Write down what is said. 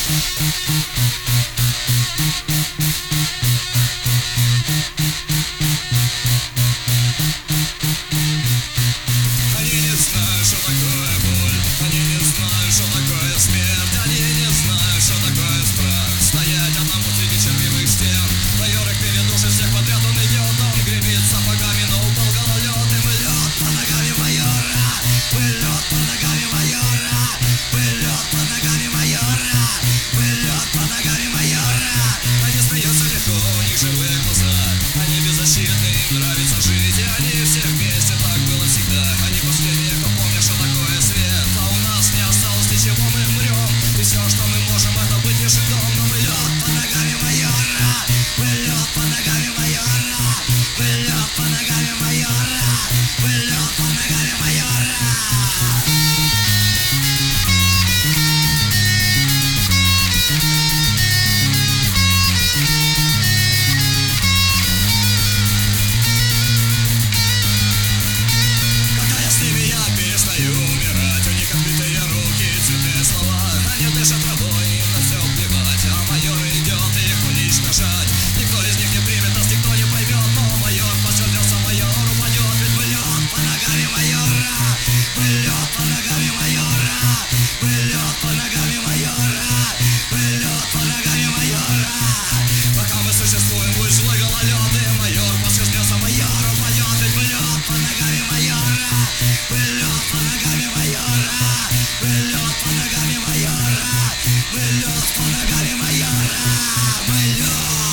Они не знают, что такое боль, они не знают, что такое смерть, они не знают, что такое страх. Стоять одному среди червивых стен. Майорик передушит всех подряд, он идет, он гремит сапогами, но упал гололед. И мы лед под ногами майора, мы лед под ногами майора, мы лед под ногами майора, мы лед под ногами майора. Они смеются легко, у них живые глаза, они беззащитны, им нравится жить, и они все вместе, так было всегда. Они последние, кто помнит, что такое свет, а у нас не осталось ничего, мы умрем, и все, что мы можем, это быть лишь дом. Но мы лед под ногами майора, мы лед под ногами майора, мы лед под ногами майора, мы лед под ногами майора. Когда я с ними, я перестаю умирать. У них открытые руки, цветные слова. Они дышат травой, им на все плевать. А майор идет их уничтожать. Никто из них не примет нас, никто не поймет. Но майор посердется, майор упадет. Ведь мы лед под ногами майора, мы лед под ногами майора, мы лед под ногами майора, мы лед под ногами майора. Пока мы существуем, будет злой гололед. И майор посердется, майор упадет. Ведь мы лед под ногами майора, мы лед под ногами майора, мы лед под ногами майора, мы лед под ногами майора, мы лед.